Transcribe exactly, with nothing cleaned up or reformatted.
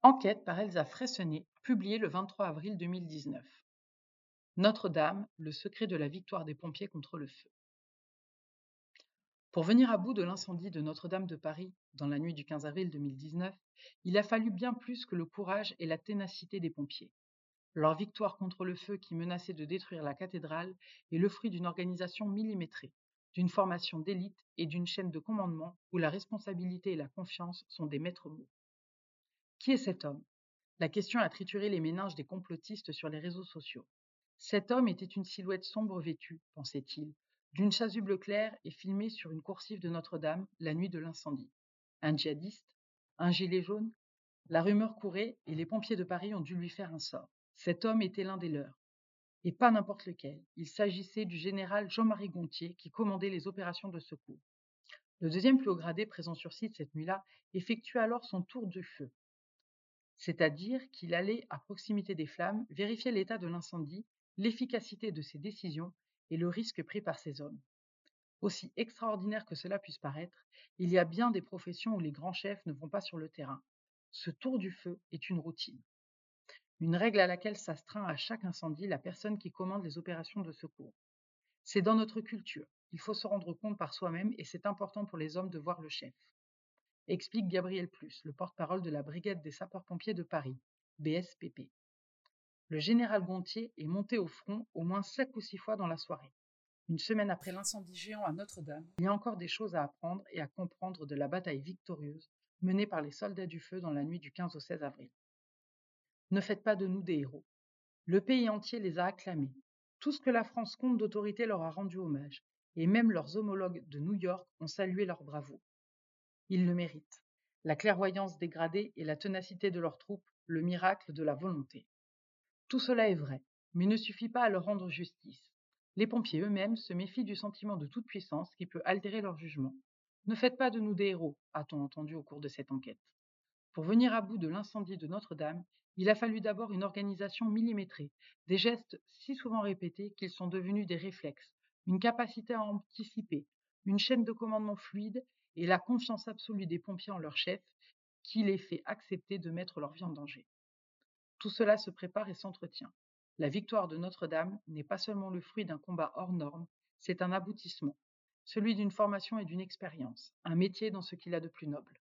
Enquête par Elsa Fressonnet, publiée le vingt-trois avril deux mille dix-neuf. Notre-Dame, le secret de la victoire des pompiers contre le feu. Pour venir à bout de l'incendie de Notre-Dame de Paris, dans la nuit du quinze avril deux mille dix-neuf, il a fallu bien plus que le courage et la ténacité des pompiers. Leur victoire contre le feu qui menaçait de détruire la cathédrale est le fruit d'une organisation millimétrée, d'une formation d'élite et d'une chaîne de commandement où la responsabilité et la confiance sont des maîtres mots. Qui est cet homme? La question a trituré les méninges des complotistes sur les réseaux sociaux. Cet homme était une silhouette sombre vêtue, pensait-il, d'une chasuble claire et filmée sur une coursive de Notre-Dame la nuit de l'incendie. Un djihadiste? Un gilet jaune? La rumeur courait et les pompiers de Paris ont dû lui faire un sort. Cet homme était l'un des leurs. Et pas n'importe lequel. Il s'agissait du général Jean-Marie Gontier qui commandait les opérations de secours. Le deuxième plus haut gradé présent sur site cette nuit-là effectue alors son tour du feu, c'est-à-dire qu'il allait à proximité des flammes, vérifier l'état de l'incendie, l'efficacité de ses décisions et le risque pris par ses hommes. Aussi extraordinaire que cela puisse paraître, il y a bien des professions où les grands chefs ne vont pas sur le terrain. Ce tour du feu est une routine, une règle à laquelle s'astreint à chaque incendie la personne qui commande les opérations de secours. C'est dans notre culture, il faut se rendre compte par soi-même et c'est important pour les hommes de voir le chef, explique Gabriel Plus, le porte-parole de la Brigade des sapeurs-pompiers de Paris, B S P P. Le général Gontier est monté au front au moins cinq ou six fois dans la soirée. Une semaine après l'incendie géant à Notre-Dame, il y a encore des choses à apprendre et à comprendre de la bataille victorieuse menée par les soldats du feu dans la nuit du quinze au seize avril. Ne faites pas de nous des héros. Le pays entier les a acclamés. Tout ce que la France compte d'autorité leur a rendu hommage, et même leurs homologues de New York ont salué leur bravoure. Ils le méritent. La clairvoyance dégradée et la ténacité de leurs troupes, le miracle de la volonté. Tout cela est vrai, mais ne suffit pas à leur rendre justice. Les pompiers eux-mêmes se méfient du sentiment de toute puissance qui peut altérer leur jugement. Ne faites pas de nous des héros, a-t-on entendu au cours de cette enquête. Pour venir à bout de l'incendie de Notre-Dame, il a fallu d'abord une organisation millimétrée, des gestes si souvent répétés qu'ils sont devenus des réflexes, une capacité à anticiper, une chaîne de commandement fluide et la confiance absolue des pompiers en leur chef qui les fait accepter de mettre leur vie en danger. Tout cela se prépare et s'entretient. La victoire de Notre-Dame n'est pas seulement le fruit d'un combat hors norme, c'est un aboutissement, celui d'une formation et d'une expérience, un métier dans ce qu'il a de plus noble.